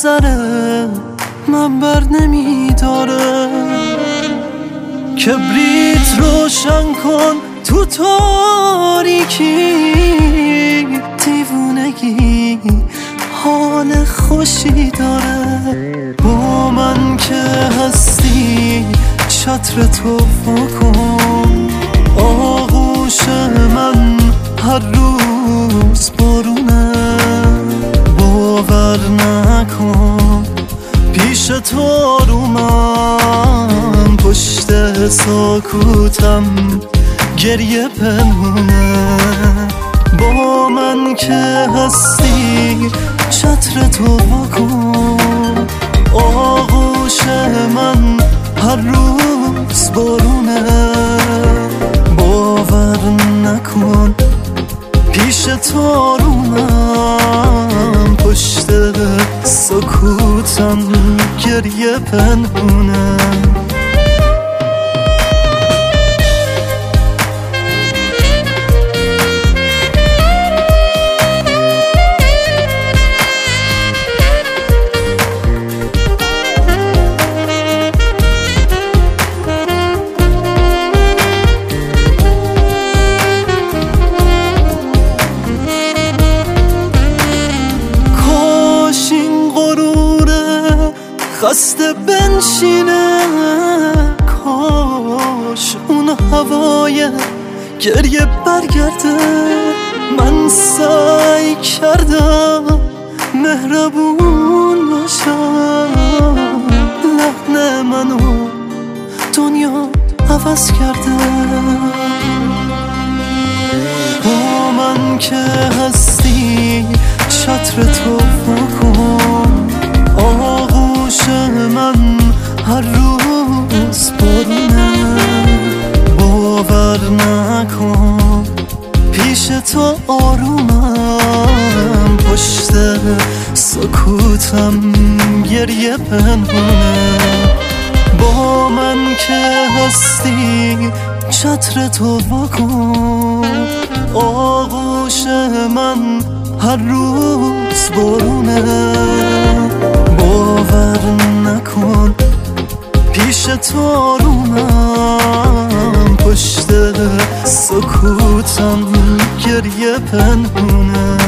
سر من بر نمیداره. کبریت روشن کن تو تاریکی، دیوونگی حال خوشی داره. با من که هستی چتر تو بکن، آغوش من هر روز بارونه. باور نکن پیش تو رو من، پشت ساکوتم گریه پنهونه. با من که هستی چتر تو بکن، آغوش من هر روز بارونه. باور نکن پیش تو رو من، پشت سکوتم گریه پنهونه. خسته بنشینه، کاش اون هوای گریه برگرده. من سعی کردم مهربون باشم، لحن منو دنیا عوض کرده. با من که هستی چتر تو بکن، آغوش من هر روز بارونه. باور نکن پیش تو آرومم، پشت سکوتم گریه پنهونه. با من که هستی چتر تو بکن، آغوش من هر روز بارونه. باور نکن پیش تو آرومم، پشت سکوتم گریه پنهونه.